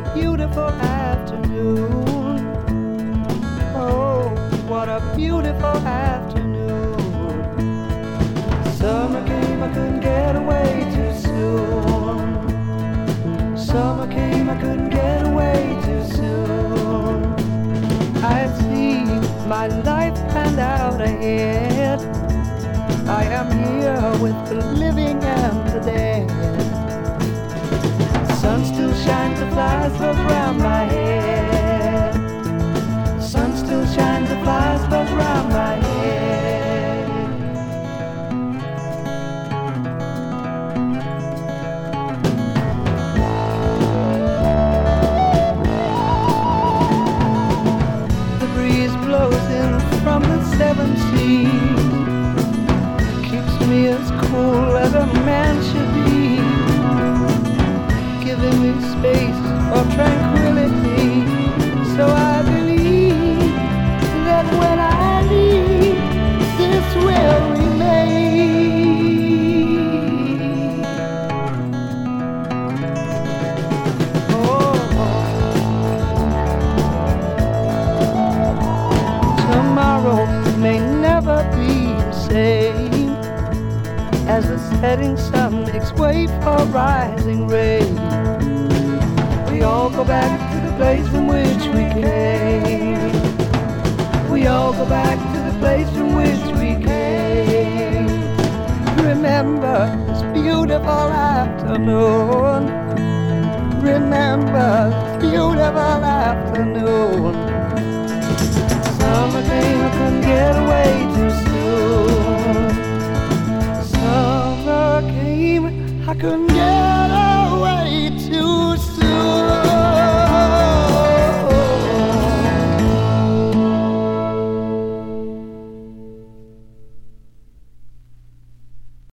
beautiful afternoon. Oh, what a beautiful afternoon. Summer came, I couldn't get away too soon. Summer came, I couldn't get away too soon. I see my life panned out ahead. I am here with the living and the dead. Sun still shines, the flies buzz around my head. Sun still shines, the flies buzz around my head. The breeze blows in from the seven seas, keeps me as cool as a man should be, giving me space for tranquility. So I believe that when I leave, this will remain. Oh, tomorrow may never be the same, as the setting sun makes way for rising rain. We all go back to the place from which we came. We all go back to the place from which we came. Remember this beautiful afternoon. Remember this beautiful afternoon.